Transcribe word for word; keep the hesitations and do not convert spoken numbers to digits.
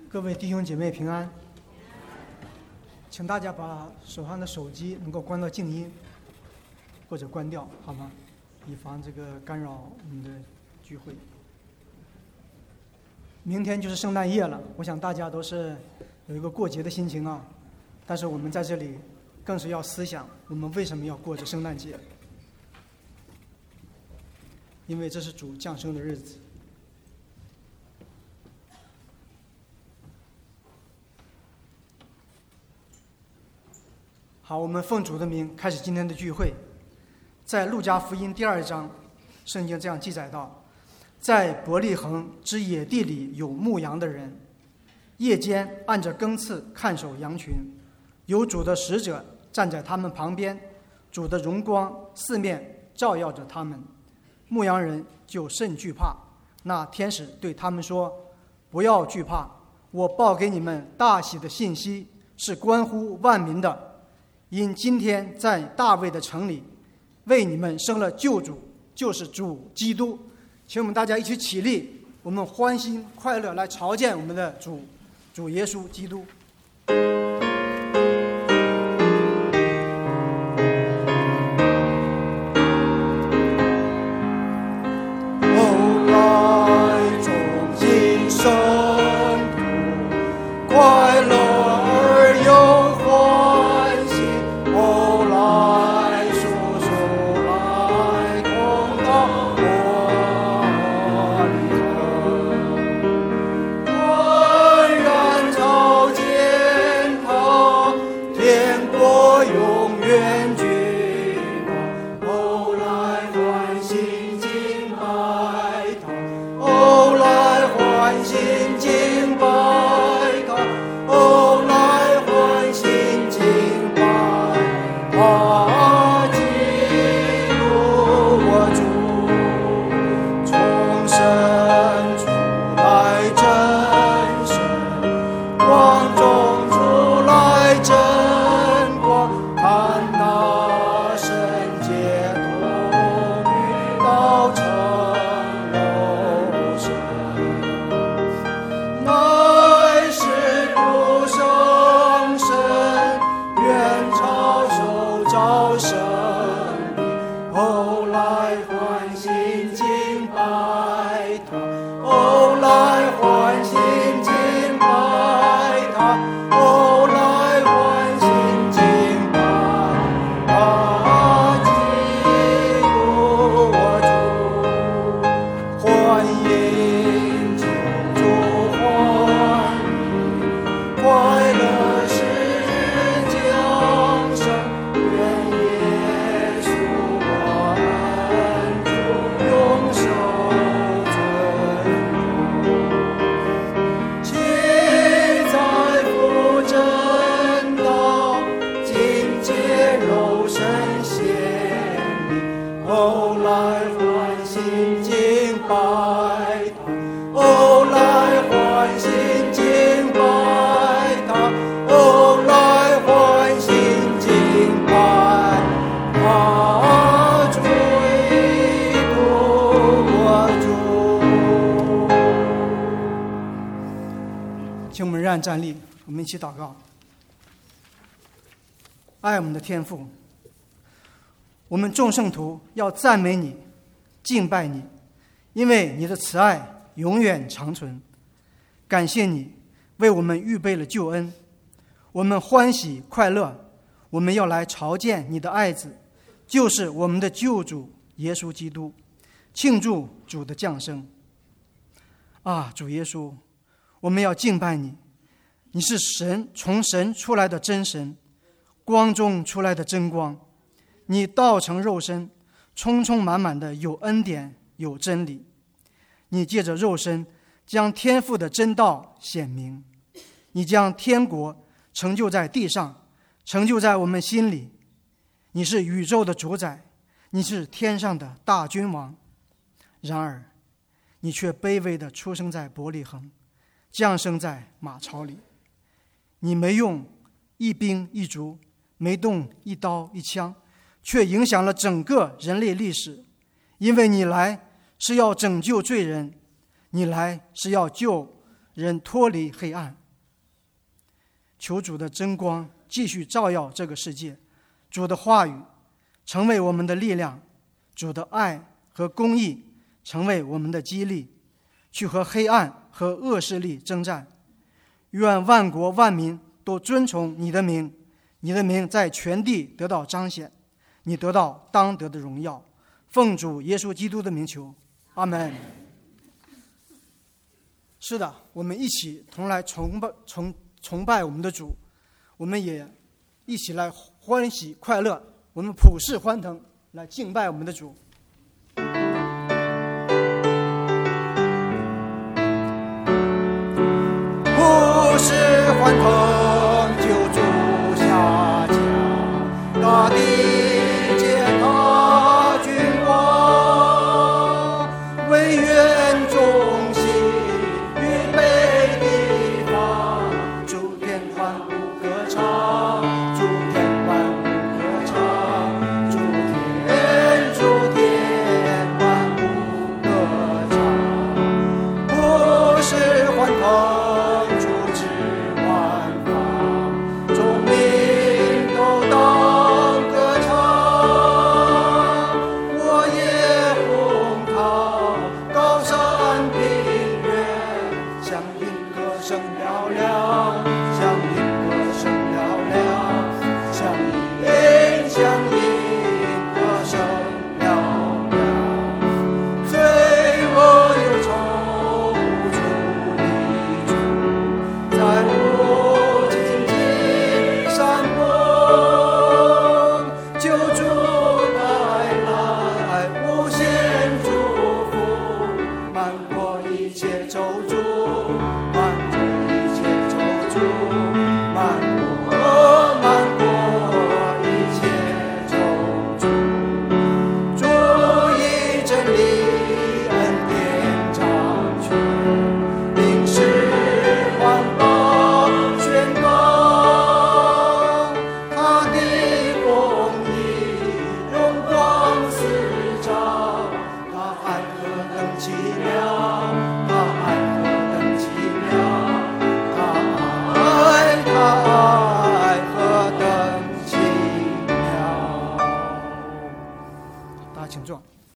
各位弟兄姐妹平安，请大家把手上的手机能够关到静音或者关掉，好吗？以防这个干扰我们的聚会。明天就是圣诞夜了，我想大家都是有一个过节的心情啊。但是我们在这里更是要思想，我们为什么要过着圣诞节？因为这是主降生的日子。好，我们奉主的名开始今天的聚会。在路加福音第二章，圣经这样记载道：在伯利恒之野地里有牧羊的人，夜间按着更次看守羊群，有主的使者站在他们旁边，主的荣光四面照耀着他们，牧羊人就甚惧怕。那天使对他们说：不要惧怕，我报给你们大喜的信息，是关乎万民的。因今天在大卫的城里为你们生了救主，就是主基督。请我们大家一起起立，我们欢欣快乐来朝见我们的主主耶稣基督。站立，我们一起祷告。爱我们的天父，我们众圣徒要赞美你，敬拜你，因为你的慈爱永远长存。感谢你为我们预备了救恩，我们欢喜快乐。我们要来朝见你的爱子，就是我们的救主耶稣基督，庆祝主的降生。啊，主耶稣，我们要敬拜你。你是神，从神出来的真神，光中出来的真光。你道成肉身，充充满满的有恩典有真理。你借着肉身将天父的真道显明，你将天国成就在地上，成就在我们心里。你是宇宙的主宰，你是天上的大君王。然而你却卑微地出生在伯利恒，降生在马槽里。你没用一兵一卒，没动一刀一枪，却影响了整个人类历史。因为你来是要拯救罪人，你来是要救人脱离黑暗。求主的真光继续照耀这个世界，主的话语成为我们的力量，主的爱和公义成为我们的激励，去和黑暗和恶势力征战。愿万国万民都尊崇你的名，你的名在全地得到彰显，你得到当得的荣耀。奉主耶稣基督的名求，阿们。是的，我们一起同来崇拜崇崇拜我们的主，我们也一起来欢喜快乐，我们普世欢腾来敬拜我们的主。普世欢腾，救主下降，大地皆他君王，为愿众心预备地方，诸天万物歌唱，诸天万物歌唱，诸天诸天万物歌唱，普世欢腾。声嘹亮。